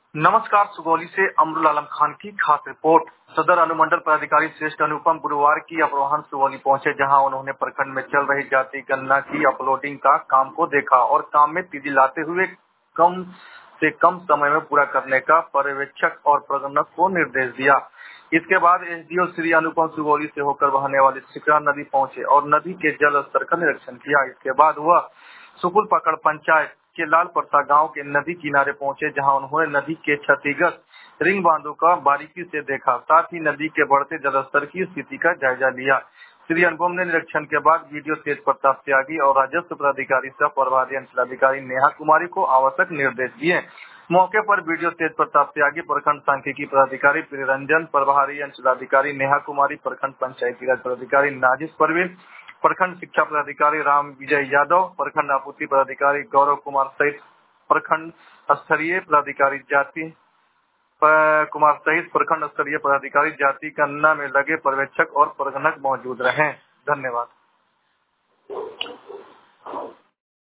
नमस्कार। सुगौली से अमरुल आलम खान की खास रिपोर्ट। सदर अनुमंडल पदाधिकारी श्रेष्ठ अनुपम गुरुवार की अपराह्न सुगौली पहुंचे, जहां उन्होंने प्रखंड में चल रही जाति गणना की अपलोडिंग का काम को देखा और काम में तेजी लाते हुए कम से कम समय में पूरा करने का पर्यवेक्षक और प्रबंधक को निर्देश दिया। इसके बाद एसडीओ श्री अनुपम सुगौली से होकर बहने वाली शिकरा नदी पहुंचे और नदी के जल स्तर का निरीक्षण किया। इसके बाद वह सुकुल पकड़ पंचायत के लाल परसा गांव के नदी किनारे पहुंचे, जहां उन्होंने नदी के क्षतिग्रस्त रिंग बांधों का बारीकी से देखा, साथ ही नदी के बढ़ते जलस्तर की स्थिति का जायजा लिया। श्री अनुपम ने निरीक्षण के बाद वीडियो तेज प्रताप त्यागी और राजस्व पदाधिकारी सह प्रभारी अंचलाधिकारी नेहा कुमारी को आवश्यक निर्देश दिए। मौके पर वीडियो तेज प्रताप त्यागी, प्रखंड सांख्यिकी पदाधिकारी प्रियरंजन, प्रभारी अंचलाधिकारी नेहा कुमारी, प्रखंड पंचायती राज पदाधिकारी नाजिस परवीन, प्रखंड शिक्षा पदाधिकारी राम विजय यादव, प्रखंड आपूर्ति पदाधिकारी गौरव कुमार सहित प्रखंड स्तरीय पदाधिकारी प्रखंड स्तरीय पदाधिकारी जाति गणना में लगे पर्यवेक्षक और प्रबंधक मौजूद रहे। धन्यवाद।